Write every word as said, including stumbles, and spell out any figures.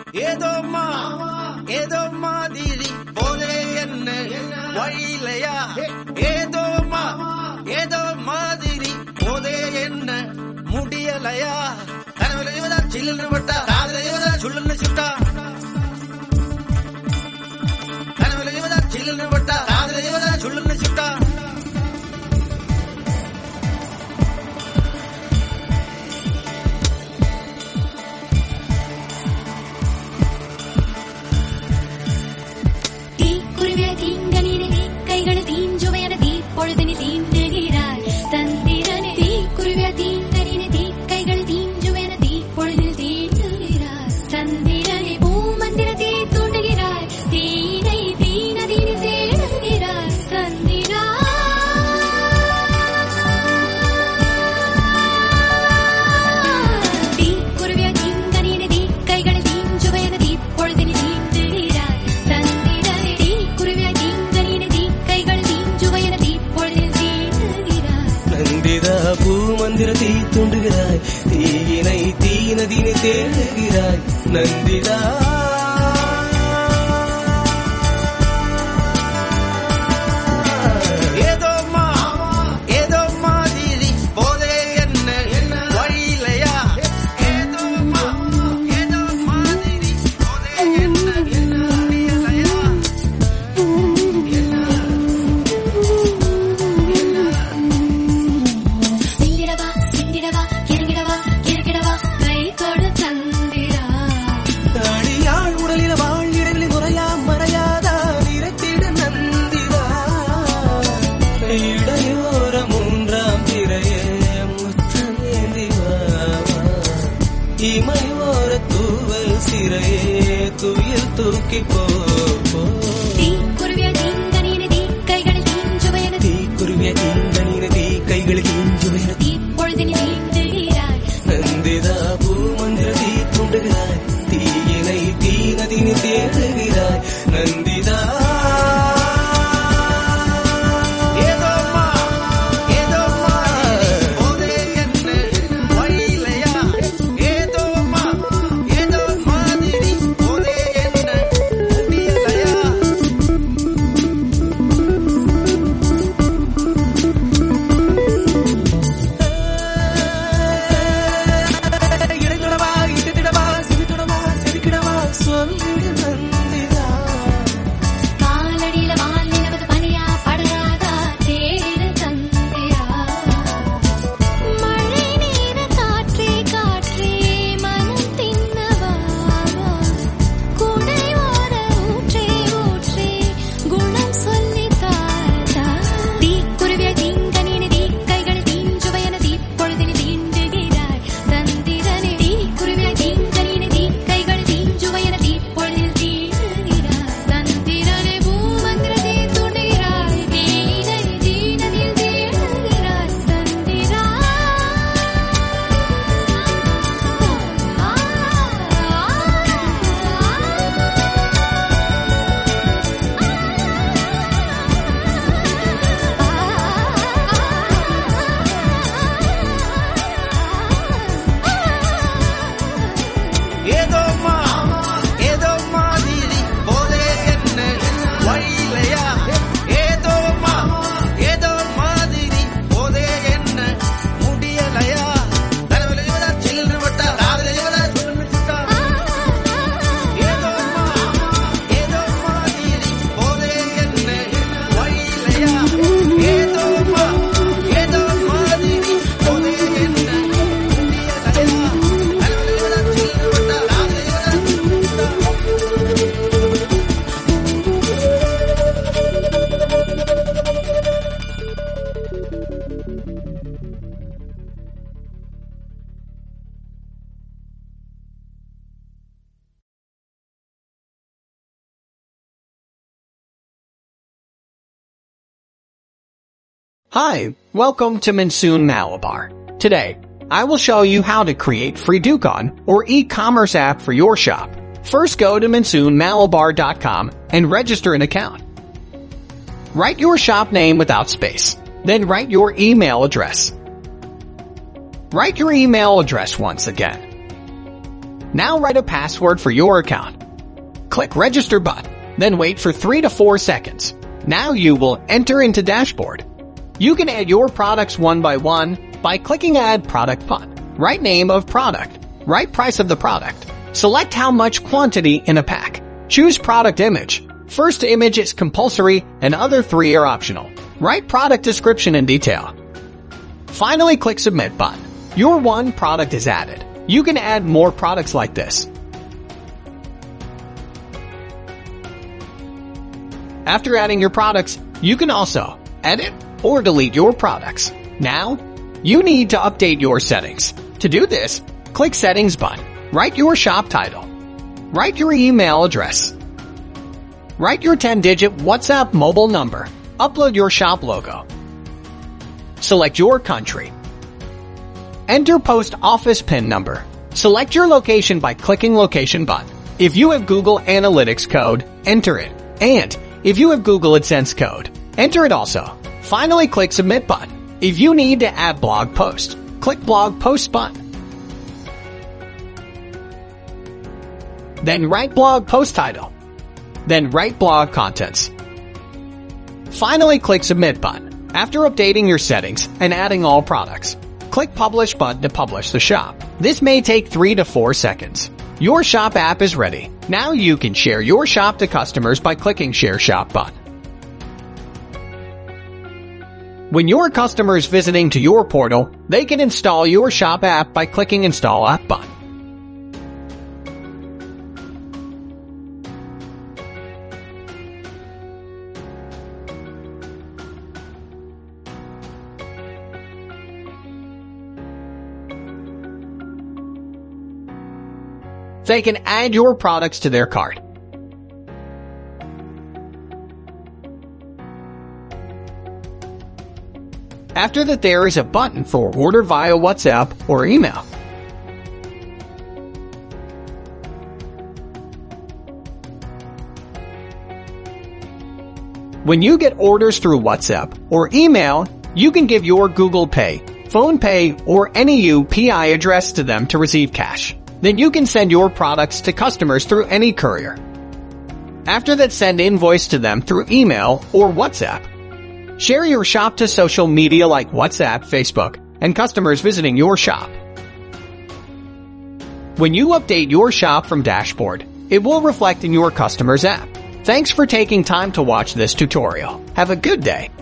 ஏதோ மா ஏதோ மாதிரி போதே என்ன வழியிலையா ஏதோ மா ஏதோ மாதிரி போதே என்ன முடியலையா கனவுல இவதா சில்லுன்னு விட்டா காதல இவதா சுள்ளுன்னு சுட்டா கனவுல இவதா சில்லுன்னு விட்டா காதல இவதா சுள்ளுன்னு சுட்டா பூமந்திரத்தை தூண்டுகிறாய் தீயினை தீனதினை தேடுகிறாய் நந்திதா ஏதோ மா ஏதோ மாதிரி போதே என்ன வழியிலையா ஏதோ மா ஏதோ மாதிரி போதே என்ன முடியலையா இமையோர தூவல் சிறையே துயில் தூக்கி போ தீக்குருவிய தீங்கனின தீ கைகளில் தீஞ்சுவையன தீக்குருவிய தீங்கனின தீ கைகளில் தீஞ்சுவையன தீப்பொழுதினி தீண்டுகிறாய் நந்திதா பூமந்திர தீ தூண்டுகிறாய் தீயினை தீனதினி தேடுகிறாய் Nandita Hi, welcome to Monsoon Malabar. Today, I will show you how to create free Dukon or e-commerce app for your shop. First go to monsoon malabar dot com and register an account. Write your shop name without space, then write your email address. Write your email address once again. Now write a password for your account. Click Register button, then wait for three to four seconds. Now you will enter into dashboard. You can add your products one by one by clicking Add Product button. Write name of product. Write price of the product. Select how much quantity in a pack. Choose product image. First image is compulsory and other three are optional. Write product description in detail. Finally, click Submit button. Your one product is added. You can add more products like this. After adding your products, you can also edit or delete your products. Now, you need to update your settings. To do this, click Settings button. Write your shop title. Write your email address. Write your ten-digit WhatsApp mobile number. Upload your shop logo. Select your country. Enter post office PIN number. Select your location by clicking Location button. If you have Google Analytics code, enter it. And if you have Google AdSense code, enter it also. Finally, click Submit button. If you need to add blog post, click Blog Post button. Then write blog post title. Then write blog contents. Finally, click Submit button. After updating your settings and adding all products, click Publish button to publish the shop. This may take three to four seconds. Your shop app is ready. Now you can share your shop to customers by clicking Share Shop button. When your customer is visiting to your portal, they can install your shop app by clicking Install App button. They can add your products to their cart. After that, there is a button for order via WhatsApp or email. When you get orders through WhatsApp or email, you can give your Google Pay, PhonePe, or any U P I address to them to receive cash. Then you can send your products to customers through any courier. After that, send invoice to them through email or WhatsApp. Share your shop to social media like WhatsApp, Facebook, and customers visiting your shop. When you update your shop from dashboard, it will reflect in your customer's app. Thanks for taking time to watch this tutorial. Have a good day.